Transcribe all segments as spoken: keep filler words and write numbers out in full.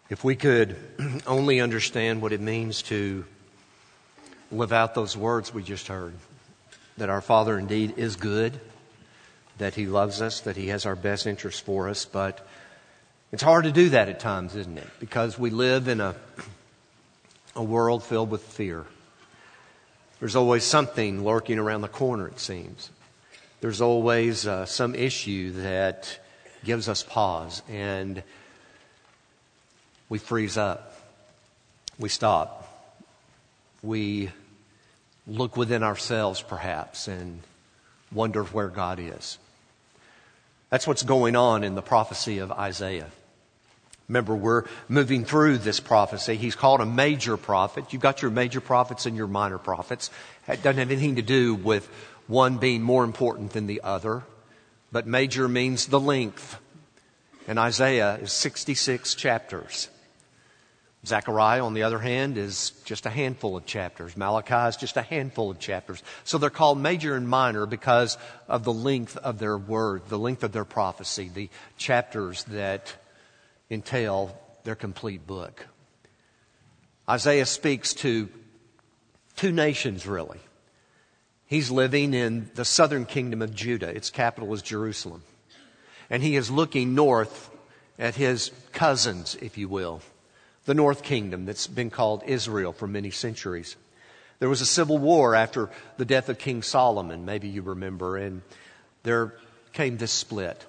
If we could only understand what it means to live out those words we just heard, that our Father indeed is good, that He loves us, that He has our best interests for us, but it's hard to do that at times, isn't it? Because we live in a, a world filled with fear. There's always something lurking around the corner, it seems. There's always uh, some issue that gives us pause, and we freeze up. We stop. We look within ourselves, perhaps, and wonder where God is. That's what's going on in the prophecy of Isaiah. Remember, we're moving through this prophecy. He's called a major prophet. You've got your major prophets and your minor prophets. It doesn't have anything to do with one being more important than the other. But major means the length. And Isaiah is sixty-six chapters. Zechariah, on the other hand, is just a handful of chapters. Malachi is just a handful of chapters. So they're called major and minor because of the length of their word, the length of their prophecy, the chapters that entail their complete book. Isaiah speaks to two nations, really. He's living in the southern kingdom of Judah. Its capital is Jerusalem. And he is looking north at his cousins, if you will. The north kingdom that's been called Israel for many centuries. There was a civil war after the death of King Solomon, maybe you remember, and there came this split.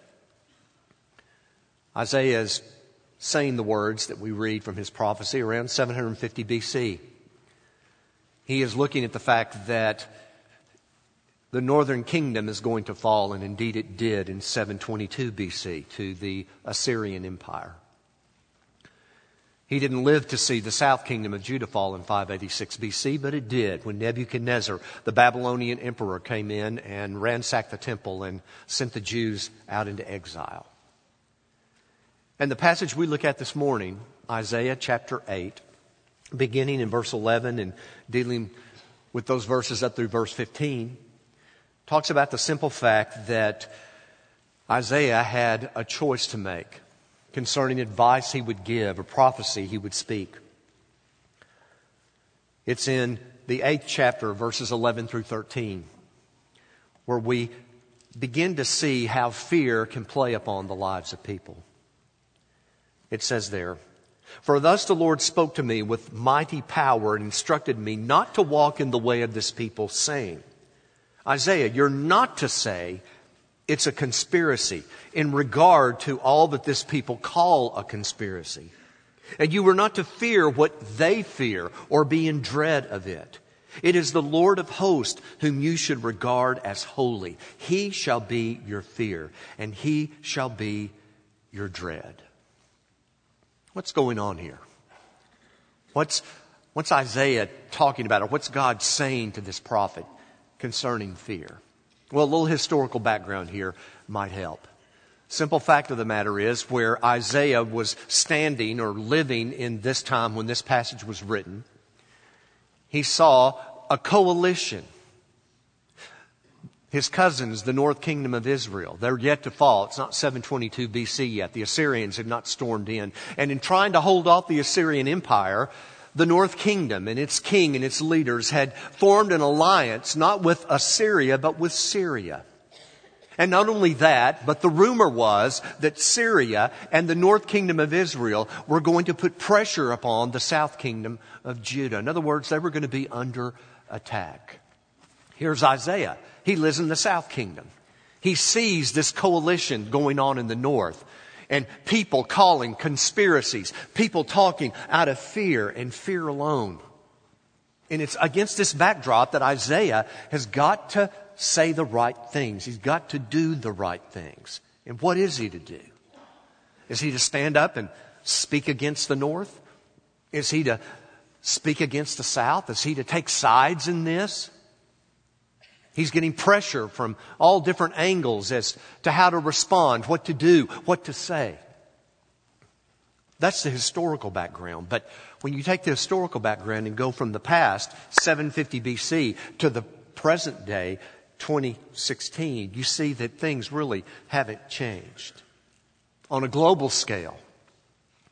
Isaiah is saying the words that we read from his prophecy around seven hundred fifty B C. He is looking at the fact that the northern kingdom is going to fall, and indeed it did in seven twenty-two B C to the Assyrian Empire. He didn't live to see the south kingdom of Judah fall in five eighty-six B C, but it did when Nebuchadnezzar, the Babylonian emperor, came in and ransacked the temple and sent the Jews out into exile. And the passage we look at this morning, Isaiah chapter eight, beginning in verse eleven and dealing with those verses up through verse fifteen, talks about the simple fact that Isaiah had a choice to make concerning advice he would give, a prophecy he would speak. It's in the eighth chapter, verses eleven through thirteen, where we begin to see how fear can play upon the lives of people. It says there, "For thus the Lord spoke to me with mighty power and instructed me not to walk in the way of this people, saying," Isaiah, you're not to say it's a conspiracy in regard to all that this people call a conspiracy. And you were not to fear what they fear or be in dread of it. It is the Lord of hosts whom you should regard as holy. He shall be your fear, and He shall be your dread. What's going on here? What's, what's Isaiah talking about, or what's God saying to this prophet concerning fear? Well, a little historical background here might help. Simple fact of the matter is, where Isaiah was standing or living in this time when this passage was written, he saw a coalition. His cousins, the north kingdom of Israel, they're yet to fall. It's not seven twenty-two B C yet. The Assyrians have not stormed in. And in trying to hold off the Assyrian Empire, the north kingdom and its king and its leaders had formed an alliance not with Assyria but with Syria. And not only that, but the rumor was that Syria and the north kingdom of Israel were going to put pressure upon the south kingdom of Judah. In other words, they were going to be under attack. Here's Isaiah. He lives in the south kingdom. He sees this coalition going on in the north. And people calling conspiracies. People talking out of fear and fear alone. And it's against this backdrop that Isaiah has got to say the right things. He's got to do the right things. And what is he to do? Is he to stand up and speak against the north? Is he to speak against the south? Is he to take sides in this? He's getting pressure from all different angles as to how to respond, what to do, what to say. That's the historical background. But when you take the historical background and go from the past, seven fifty B C, to the present day, twenty sixteen, you see that things really haven't changed. On a global scale,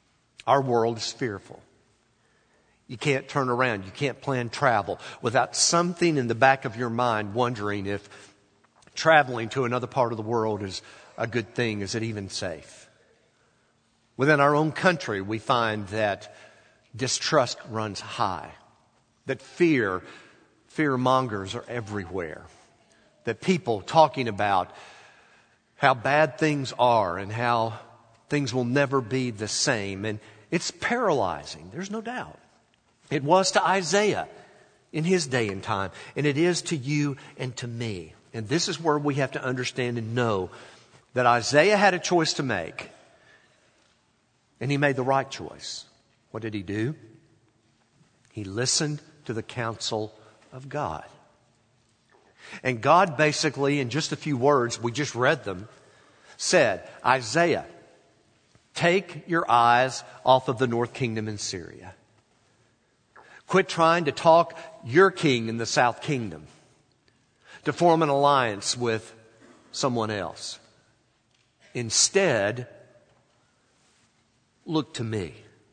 Our world is fearful. You can't turn around. You can't plan travel without something in the back of your mind wondering if traveling to another part of the world is a good thing. Is it even safe? Within our own country, we find that distrust runs high, that fear, fear mongers are everywhere, that people talking about how bad things are and how things will never be the same. And it's paralyzing. There's no doubt. It was to Isaiah in his day and time, and it is to you and to me. And this is where we have to understand and know that Isaiah had a choice to make, and he made the right choice. What did he do? He listened to the counsel of God. And God basically, in just a few words, we just read them, said, Isaiah, take your eyes off of the north kingdom in Syria. Quit trying to talk your king in the south kingdom to form an alliance with someone else. Instead, look to me.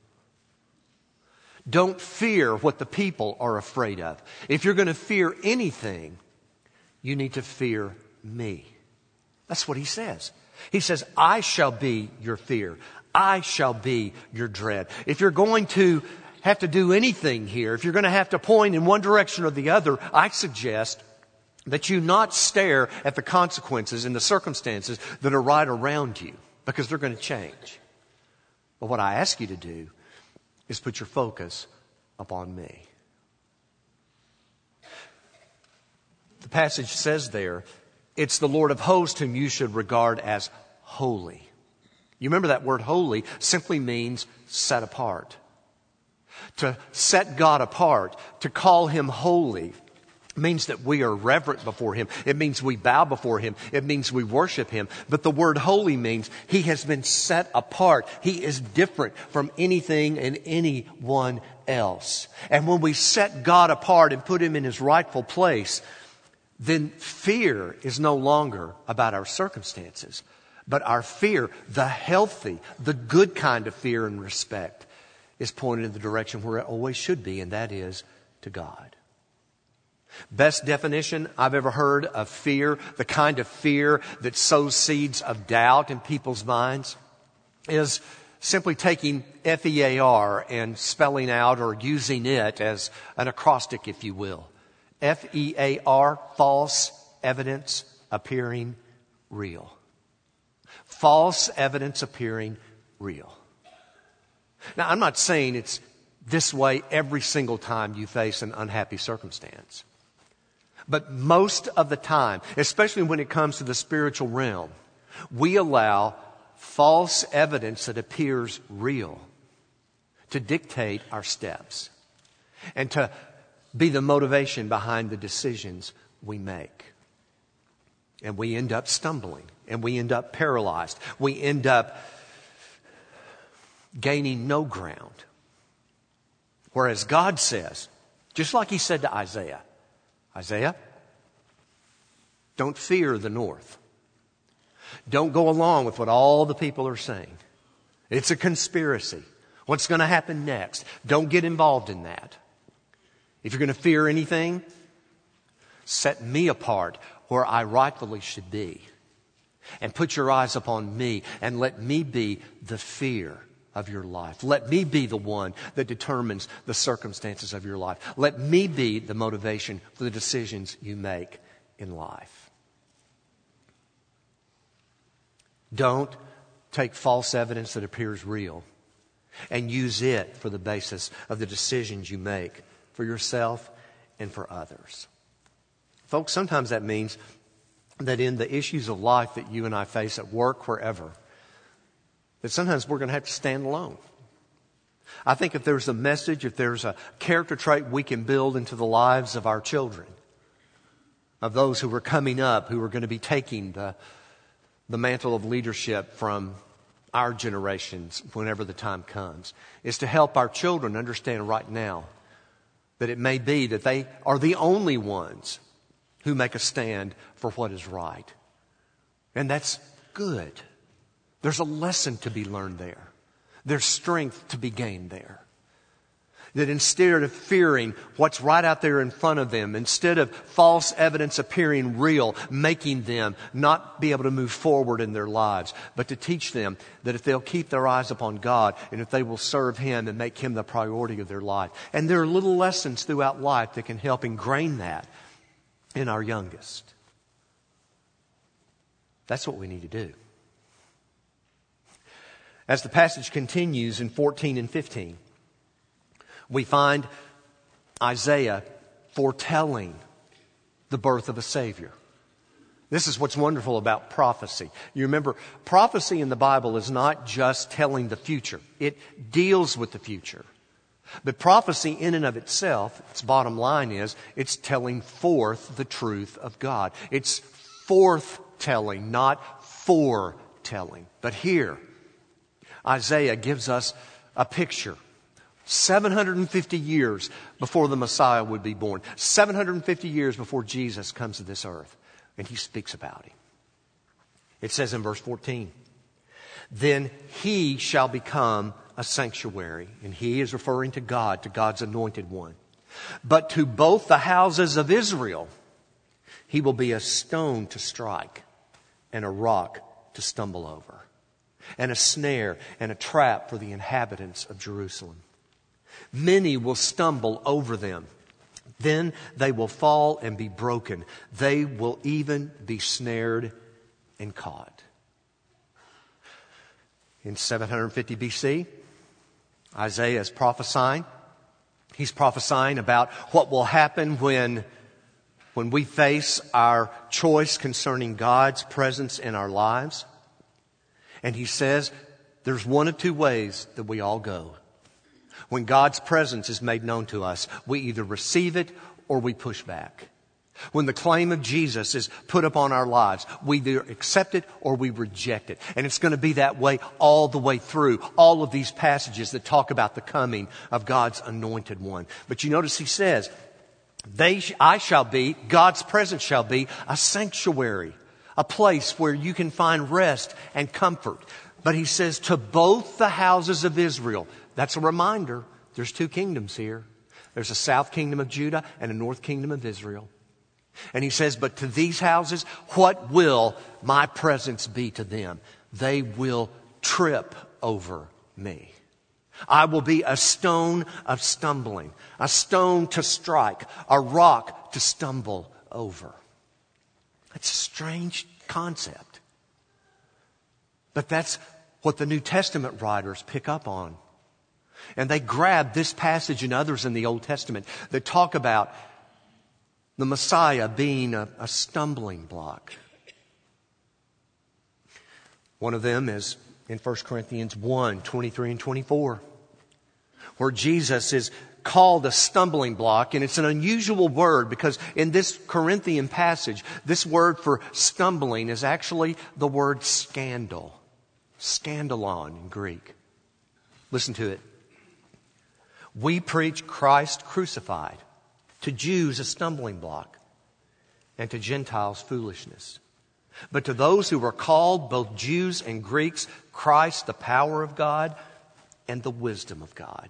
Don't fear what the people are afraid of. If you're going to fear anything, you need to fear me. That's what he says. He says, I shall be your fear. I shall be your dread. If you're going to have to do anything here, if you're going to have to point in one direction or the other, I suggest that you not stare at the consequences and the circumstances that are right around you, because they're going to change. But what I ask you to do is put your focus upon me. The passage says there, it's the Lord of hosts whom you should regard as holy. You remember that word holy simply means set apart. To set God apart, to call Him holy, means that we are reverent before Him. It means we bow before Him. It means we worship Him. But the word holy means He has been set apart. He is different from anything and anyone else. And when we set God apart and put Him in His rightful place, then fear is no longer about our circumstances. But our fear, the healthy, the good kind of fear and respect, is pointed in the direction where it always should be, and that is to God. Best definition I've ever heard of fear, the kind of fear that sows seeds of doubt in people's minds, is simply taking F E A R and spelling out or using it as an acrostic, if you will. F E A R, false evidence appearing real. False evidence appearing real. Now, I'm not saying it's this way every single time you face an unhappy circumstance. But most of the time, especially when it comes to the spiritual realm, we allow false evidence that appears real to dictate our steps and to be the motivation behind the decisions we make. And we end up stumbling, and we end up paralyzed. We end up gaining no ground. Whereas God says, just like He said to Isaiah, Isaiah, don't fear the north. Don't go along with what all the people are saying. It's a conspiracy. What's going to happen next? Don't get involved in that. If you're going to fear anything, set me apart where I rightfully should be. And put your eyes upon me and let me be the fear of your life. Let me be the one that determines the circumstances of your life. Let me be the motivation for the decisions you make in life. Don't take false evidence that appears real and use it for the basis of the decisions you make for yourself and for others. Folks, sometimes that means that in the issues of life that you and I face at work, wherever, that sometimes we're going to have to stand alone. I think if there's a message, if there's a character trait we can build into the lives of our children, of those who are coming up, who are going to be taking the, the mantle of leadership from our generations whenever the time comes, is to help our children understand right now that it may be that they are the only ones who make a stand for what is right. And that's good. There's a lesson to be learned there. There's strength to be gained there. That instead of fearing what's right out there in front of them, instead of false evidence appearing real, making them not be able to move forward in their lives, but to teach them that if they'll keep their eyes upon God and if they will serve Him and make Him the priority of their life. And there are little lessons throughout life that can help ingrain that in our youngest. That's what we need to do. As the passage continues in fourteen and fifteen, we find Isaiah foretelling the birth of a Savior. This is what's wonderful about prophecy. You remember, prophecy in the Bible is not just telling the future. It deals with the future. But prophecy in and of itself, its bottom line is, it's telling forth the truth of God. It's forthtelling, not foretelling. But here, Isaiah gives us a picture. seven hundred fifty years before the Messiah would be born. seven hundred fifty years before Jesus comes to this earth. And he speaks about Him. It says in verse fourteen, "Then He shall become a sanctuary." And He is referring to God, to God's anointed one. "But to both the houses of Israel, He will be a stone to strike and a rock to stumble over, and a snare and a trap for the inhabitants of Jerusalem. Many will stumble over them. Then they will fall and be broken. They will even be snared and caught." In seven hundred fifty B C, Isaiah is prophesying. He's prophesying about what will happen when, when we face our choice concerning God's presence in our lives. And he says there's one of two ways that we all go. When God's presence is made known to us, we either receive it or we push back. When the claim of Jesus is put upon our lives, we either accept it or we reject it. And it's going to be that way all the way through all of these passages that talk about the coming of God's anointed one. But you notice he says, "They, I shall be, God's presence shall be a sanctuary, a place where you can find rest and comfort." But he says, "To both the houses of Israel." That's a reminder. There's two kingdoms here. There's a south kingdom of Judah and a north kingdom of Israel. And he says, "But to these houses, what will my presence be to them? They will trip over me. I will be a stone of stumbling, a stone to strike, a rock to stumble over." That's a strange concept. But that's what the New Testament writers pick up on. And they grab this passage and others in the Old Testament that talk about the Messiah being a, a stumbling block. One of them is in First Corinthians one, twenty-three and twenty-four, where Jesus is called a stumbling block. And it's an unusual word because in this Corinthian passage, this word for stumbling is actually the word scandal. Scandalon in Greek. Listen to it. "We preach Christ crucified, to Jews a stumbling block, and to Gentiles foolishness. But to those who are called, both Jews and Greeks, Christ the power of God and the wisdom of God."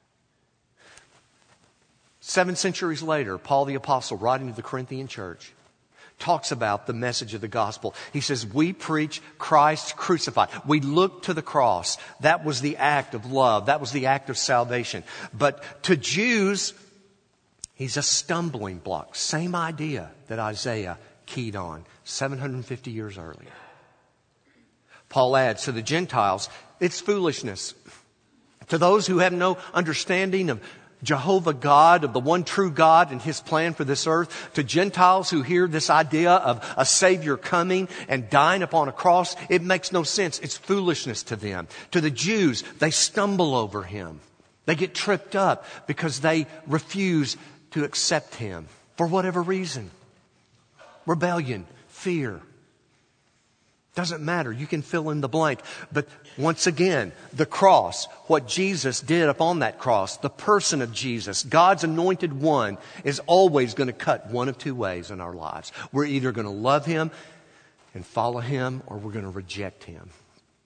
Seven centuries later, Paul the Apostle, writing to the Corinthian church, talks about the message of the gospel. He says, "We preach Christ crucified." We look to the cross. That was the act of love. That was the act of salvation. But to Jews, He's a stumbling block. Same idea that Isaiah keyed on seven hundred fifty years earlier. Paul adds, to the Gentiles, it's foolishness. To those who have no understanding of Jehovah God, of the one true God and His plan for this earth, to Gentiles who hear this idea of a Savior coming and dying upon a cross, it makes no sense. It's foolishness to them. To the Jews, they stumble over Him. They get tripped up because they refuse to accept Him for whatever reason. Rebellion, fear. Doesn't matter. You can fill in the blank. But once again, the cross, what Jesus did upon that cross, the person of Jesus, God's anointed one, is always going to cut one of two ways in our lives. We're either going to love Him and follow Him, or we're going to reject Him.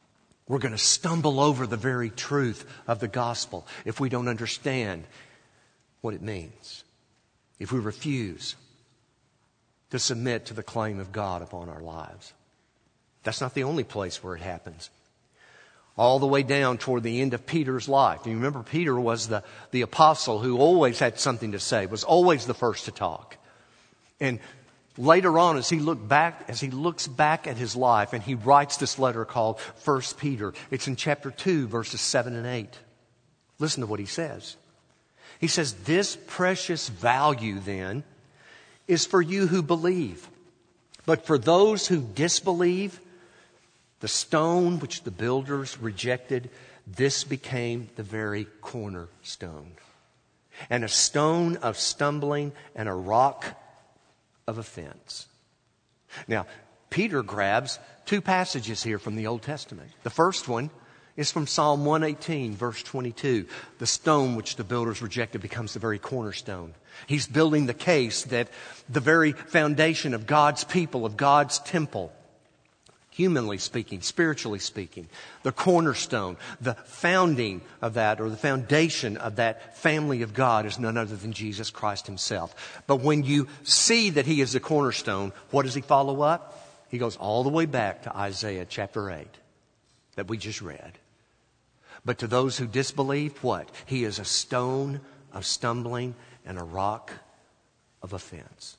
We're going to stumble over the very truth of the gospel if we don't understand what it means. If we refuse to submit to the claim of God upon our lives. That's not the only place where it happens. All the way down toward the end of Peter's life. You remember Peter was the, the apostle who always had something to say, was always the first to talk. And later on, as he looked back, as he looks back at his life, and he writes this letter called First Peter. It's in chapter two, verses seven and eight. Listen to what he says. He says, "This precious value then is for you who believe. But for those who disbelieve, the stone which the builders rejected, this became the very cornerstone, and a stone of stumbling and a rock of offense." Now, Peter grabs two passages here from the Old Testament. The first one is from Psalm one eighteen, verse twenty-two. The stone which the builders rejected becomes the very cornerstone. He's building the case that the very foundation of God's people, of God's temple, humanly speaking, spiritually speaking, the cornerstone, the founding of that, or the foundation of that family of God is none other than Jesus Christ himself. But when you see that he is the cornerstone, what does he follow up? He goes all the way back to Isaiah chapter eight that we just read. But to those who disbelieve, what? He is a stone of stumbling and a rock of offense.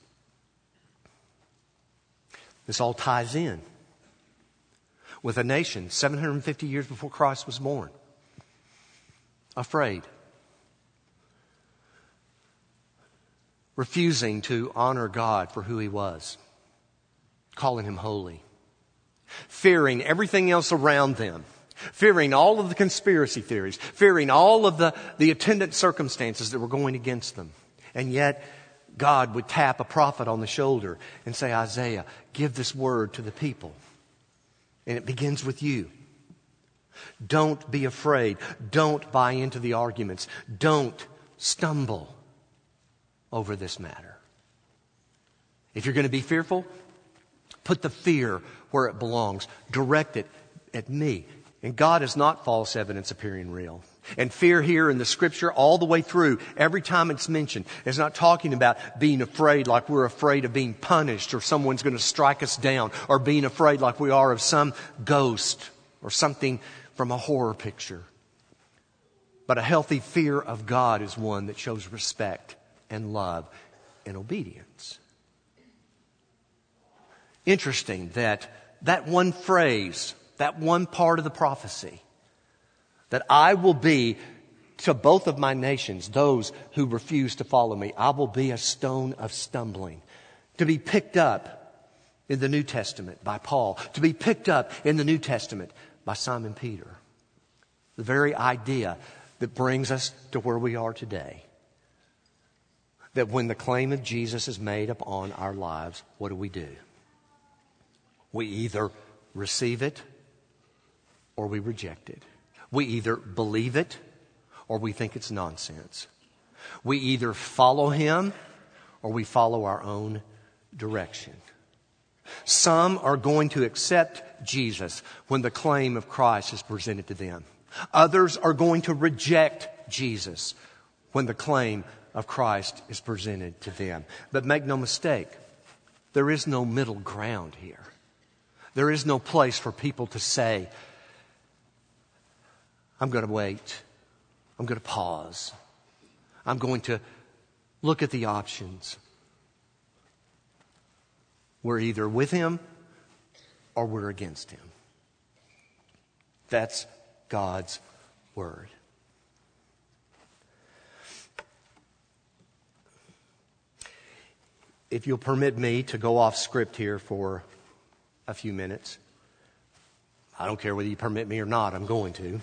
This all ties in with a nation seven hundred fifty years before Christ was born, afraid, refusing to honor God for who he was, calling him holy, fearing everything else around them, fearing all of the conspiracy theories, fearing all of the, the attendant circumstances that were going against them. And yet, God would tap a prophet on the shoulder and say, "Isaiah, give this word to the people." And it begins with you. Don't be afraid. Don't buy into the arguments. Don't stumble over this matter. If you're going to be fearful, put the fear where it belongs. Direct it at me. And God is not false evidence appearing real. And fear here in the scripture all the way through, every time it's mentioned, is not talking about being afraid like we're afraid of being punished or someone's going to strike us down, or being afraid like we are of some ghost or something from a horror picture. But a healthy fear of God is one that shows respect and love and obedience. Interesting that that one phrase, that one part of the prophecy, that I will be to both of my nations, those who refuse to follow me, I will be a stone of stumbling, to be picked up in the New Testament by Paul, to be picked up in the New Testament by Simon Peter. The very idea that brings us to where we are today. That when the claim of Jesus is made upon our lives, what do we do? We either receive it or we reject it. We either believe it or we think it's nonsense. We either follow him or we follow our own direction. Some are going to accept Jesus when the claim of Christ is presented to them. Others are going to reject Jesus when the claim of Christ is presented to them. But make no mistake, there is no middle ground here. There is no place for people to say, I'm going to wait. I'm going to pause. I'm going to look at the options. We're either with him or we're against him. That's God's word. If you'll permit me to go off script here for a few minutes. I don't care whether you permit me or not, I'm going to.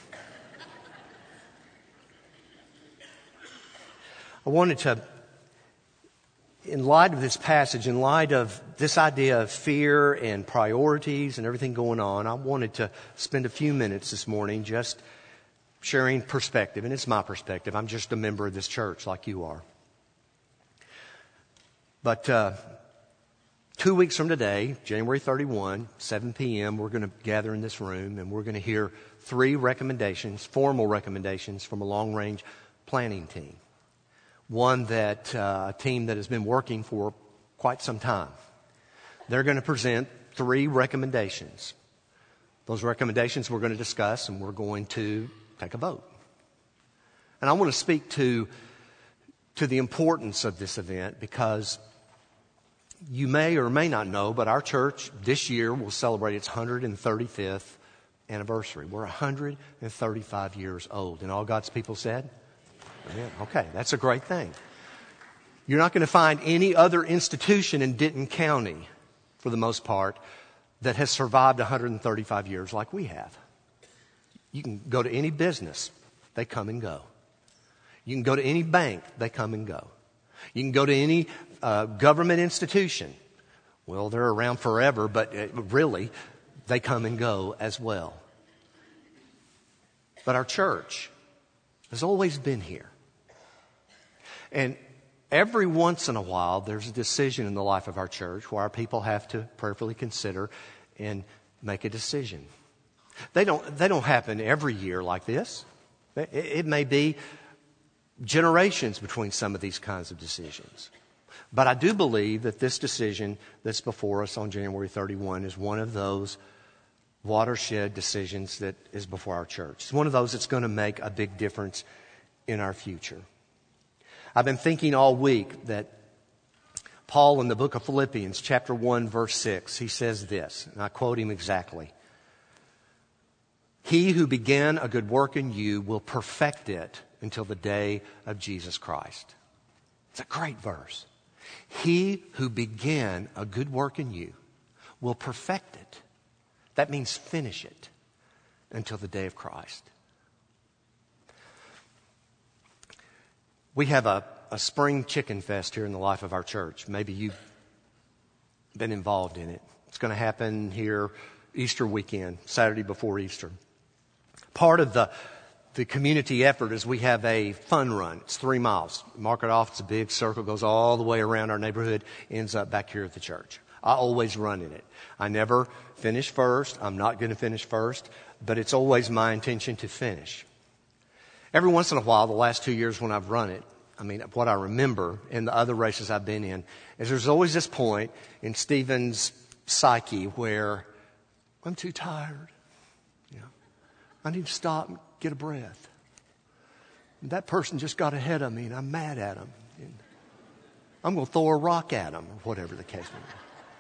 I wanted to, in light of this passage, in light of this idea of fear and priorities and everything going on, I wanted to spend a few minutes this morning just sharing perspective. And it's my perspective. I'm just a member of this church like you are. But uh, two weeks from today, January thirty-first, seven p.m., we're going to gather in this room and we're going to hear three recommendations, formal recommendations from a long-range planning team. One that, uh, a team that has been working for quite some time. They're going to present three recommendations. Those recommendations we're going to discuss, and we're going to take a vote. And I want to speak to, to the importance of this event, because you may or may not know, but our church this year will celebrate its one hundred thirty-fifth anniversary. We're one hundred thirty-five years old. And all God's people said, amen. Okay, that's a great thing. You're not going to find any other institution in Denton County, for the most part, that has survived one hundred thirty-five years like we have. You can go to any business, they come and go. You can go to any bank, they come and go. You can go to any uh, government institution. Well, they're around forever, but uh, really, they come and go as well. But our church has always been here. And every once in a while, there's a decision in the life of our church where our people have to prayerfully consider and make a decision. They don't, they don't happen every year like this. It, it may be generations between some of these kinds of decisions. But I do believe that this decision that's before us on January thirty-first is one of those watershed decisions that is before our church. It's one of those that's going to make a big difference in our future. I've been thinking all week that Paul in the book of Philippians, chapter one, verse six, he says this, and I quote him exactly. He who began a good work in you will perfect it until the day of Jesus Christ. It's a great verse. He who began a good work in you will perfect it. That means finish it until the day of Christ. We have a, a spring chicken fest here in the life of our church. Maybe you've been involved in it. It's going to happen here Easter weekend, Saturday before Easter. Part of the The community effort is we have a fun run. It's three miles. Mark it off. It's a big circle. Goes all the way around our neighborhood. Ends up back here at the church. I always run in it. I never finish first. I'm not going to finish first. But it's always my intention to finish. Every once in a while, the last two years when I've run it, I mean, what I remember in the other races I've been in, is there's always this point in Stephen's psyche where I'm too tired. You know, I need to stop and get a breath. And that person just got ahead of me and I'm mad at them. And I'm going to throw a rock at them or whatever the case may be.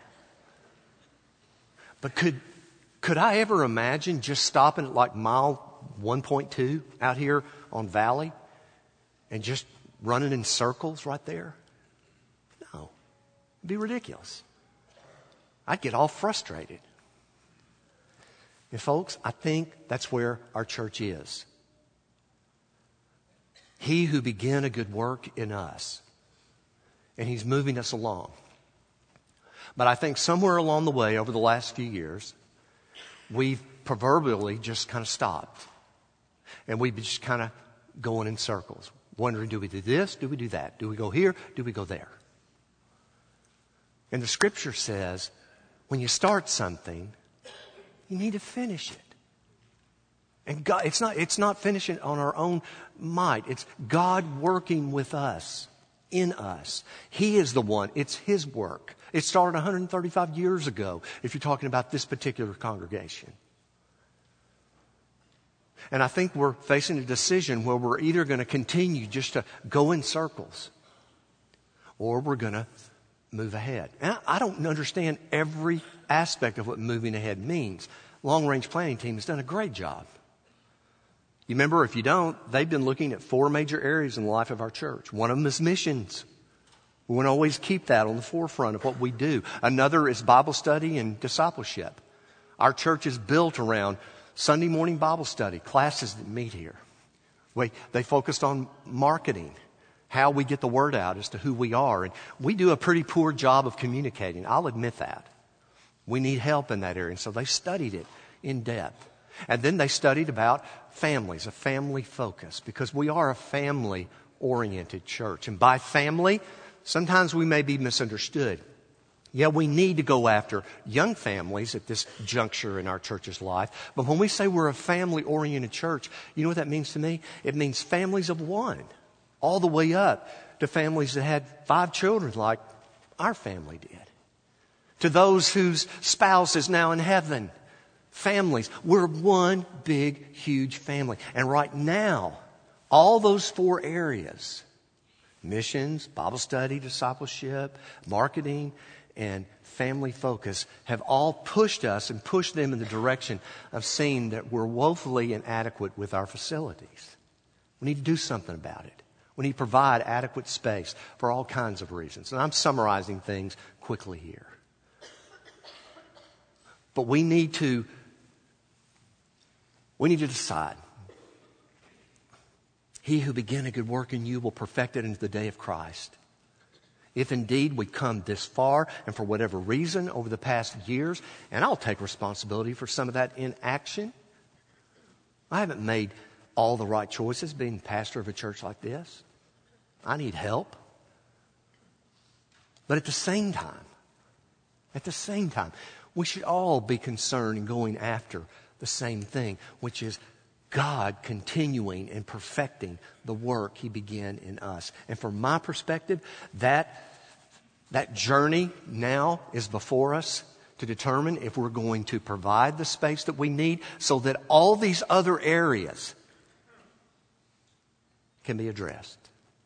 But could, could I ever imagine just stopping at like mile one point two out here on Valley and just running in circles right there? No. It'd be ridiculous. I'd get all frustrated. And folks, I think that's where our church is. He who began a good work in us, and he's moving us along. But I think somewhere along the way over the last few years, we've proverbially just kind of stopped. And we've just kind of going in circles, wondering, do we do this? Do we do that? Do we go here? Do we go there? And the scripture says, when you start something, you need to finish it. And God, it's not, it's not finishing on our own might. It's God working with us, in us. He is the one. It's His work. It started one hundred thirty-five years ago, if you're talking about this particular congregation. And I think we're facing a decision where we're either going to continue just to go in circles, or we're going to move ahead. And I don't understand every aspect of what moving ahead means. Long-range planning team has done a great job. You remember, if you don't, they've been looking at four major areas in the life of our church. One of them is missions. We want to always keep that on the forefront of what we do. Another is Bible study and discipleship. Our church is built around Sunday morning Bible study, classes that meet here. We, they focused on marketing, how we get the word out as to who we are. And we do a pretty poor job of communicating. I'll admit that. We need help in that area. And so they studied it in depth. And then they studied about families, a family focus, because we are a family-oriented church. And by family, sometimes we may be misunderstood. Yeah, we need to go after young families at this juncture in our church's life. But when we say we're a family-oriented church, you know what that means to me? It means families of one, all the way up to families that had five children like our family did. To those whose spouse is now in heaven. Families. We're one big, huge family. And right now, all those four areas, missions, Bible study, discipleship, marketing, and family focus, have all pushed us and pushed them in the direction of seeing that we're woefully inadequate with our facilities. We need to do something about it. We need to provide adequate space for all kinds of reasons. And I'm summarizing things quickly here. But we need to, we need to decide. He who began a good work in you will perfect it into the day of Christ. If indeed we come this far, and for whatever reason over the past years, and I'll take responsibility for some of that inaction. I haven't made all the right choices being pastor of a church like this. I need help. But at the same time, at the same time, we should all be concerned in going after the same thing, which is God continuing and perfecting the work He began in us. And from my perspective, that, that journey now is before us to determine if we're going to provide the space that we need so that all these other areas can be addressed.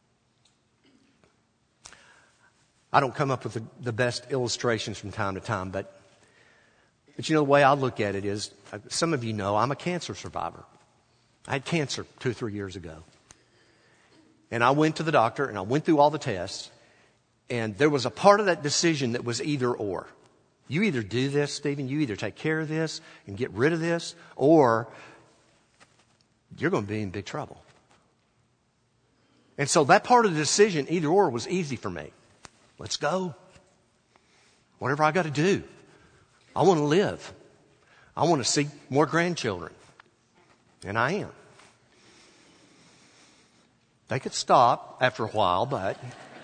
I don't come up with the, the best illustrations from time to time, but, but you know, the way I look at it is, uh, some of you know I'm a cancer survivor. I had cancer two or three years ago. And I went to the doctor and I went through all the tests. And there was a part of that decision that was either or. You either do this, Stephen, you either take care of this and get rid of this, or you're going to be in big trouble. And so that part of the decision, either or, was easy for me. Let's go. Whatever I got to do. I want to live. I want to see more grandchildren. And I am. They could stop after a while, but...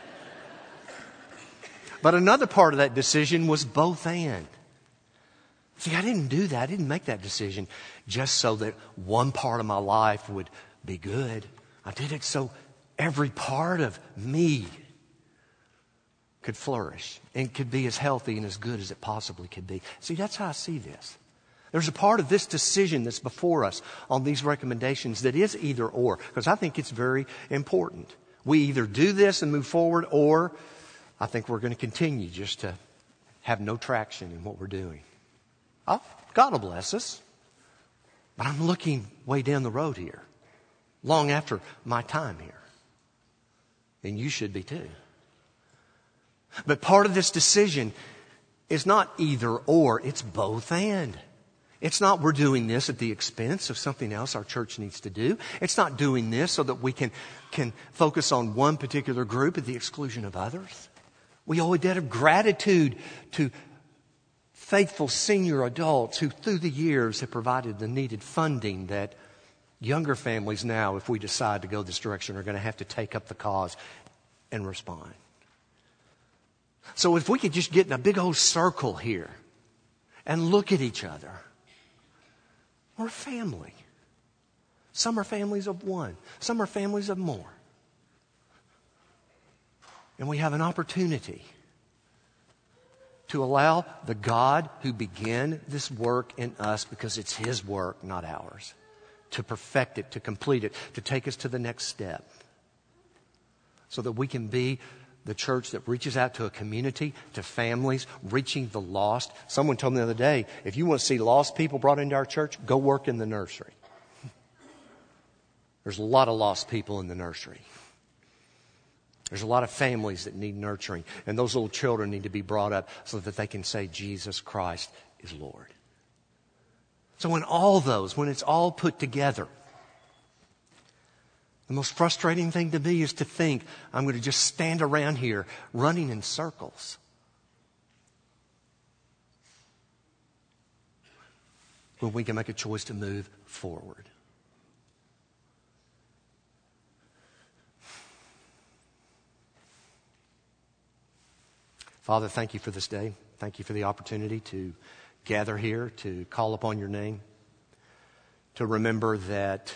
But another part of that decision was both and. See, I didn't do that. I didn't make that decision just so that one part of my life would be good. I did it so every part of me could flourish and could be as healthy and as good as it possibly could be. See, that's how I see this. There's a part of this decision that's before us on these recommendations that is either or, because I think it's very important. We either do this and move forward, or I think we're going to continue just to have no traction in what we're doing. Oh, God will bless us. But I'm looking way down the road here, long after my time here. And you should be too. But part of this decision is not either or, it's both and. It's not we're doing this at the expense of something else our church needs to do. It's not doing this so that we can, can focus on one particular group at the exclusion of others. We owe a debt of gratitude to faithful senior adults who through the years have provided the needed funding that younger families now, if we decide to go this direction, are going to have to take up the cause and respond. So if we could just get in a big old circle here and look at each other. We're a family. Some are families of one. Some are families of more. And we have an opportunity to allow the God who began this work in us, because it's His work, not ours, to perfect it, to complete it, to take us to the next step, so that we can be the church that reaches out to a community, to families, reaching the lost. Someone told me the other day, if you want to see lost people brought into our church, go work in the nursery. There's a lot of lost people in the nursery. There's a lot of families that need nurturing, and those little children need to be brought up so that they can say Jesus Christ is Lord. So in all those, when it's all put together, the most frustrating thing to me is to think I'm going to just stand around here running in circles. When we can make a choice to move forward. Father, thank you for this day. Thank you for the opportunity to gather here, to call upon your name, to remember that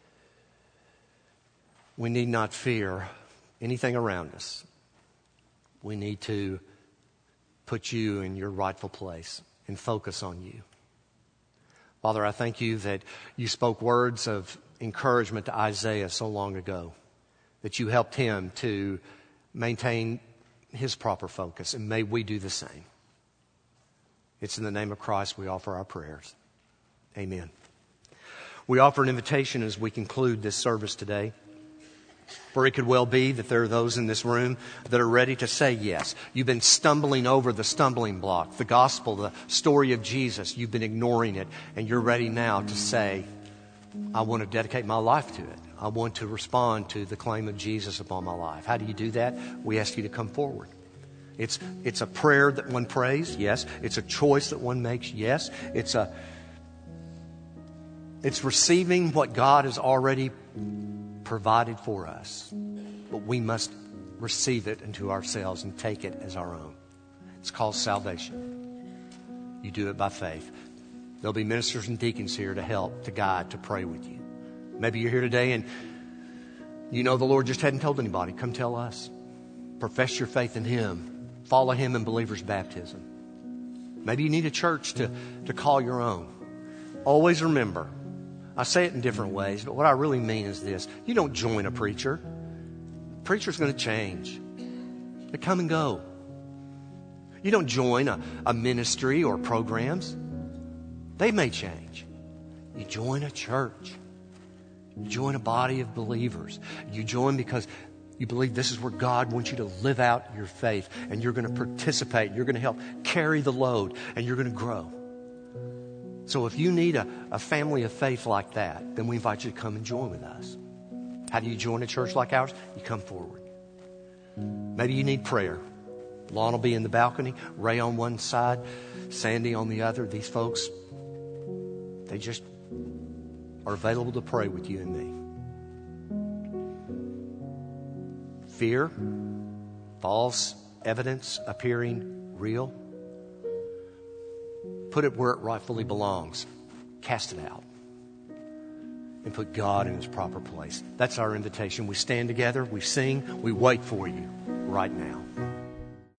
we need not fear anything around us. We need to put you in your rightful place and focus on you. Father, I thank you that you spoke words of encouragement to Isaiah so long ago, that you helped him to maintain his proper focus, and may we do the same. It's in the name of Christ we offer our prayers. Amen. We offer an invitation as we conclude this service today. For it could well be that there are those in this room that are ready to say yes. You've been stumbling over the stumbling block, the gospel, the story of Jesus. You've been ignoring it, and you're ready now to say, I want to dedicate my life to it. I want to respond to the claim of Jesus upon my life. How do you do that? We ask you to come forward. It's, it's a prayer that one prays, yes. It's a choice that one makes, yes. It's a, it's receiving what God has already provided for us. But we must receive it into ourselves and take it as our own. It's called salvation. You do it by faith. There'll be ministers and deacons here to help, to guide, to pray with you. Maybe you're here today and you know the Lord just hadn't told anybody. Come tell us. Profess your faith in Him. Follow Him in believer's baptism. Maybe you need a church to, to call your own. Always remember, I say it in different ways, but what I really mean is this. You don't join a preacher. A preacher's going to change. They come and go. You don't join a, a ministry or programs. They may change. You join a church. You join a body of believers. You join because you believe this is where God wants you to live out your faith, and you're going to participate. You're going to help carry the load, and you're going to grow. So if you need a, a family of faith like that, then we invite you to come and join with us. How do you join a church like ours? You come forward. Maybe you need prayer. Lon will be in the balcony, Ray on one side, Sandy on the other. These folks, they just are available to pray with you and me. Fear, false evidence appearing real, put it where it rightfully belongs. Cast it out. And put God in His proper place. That's our invitation. We stand together, we sing, we wait for you right now.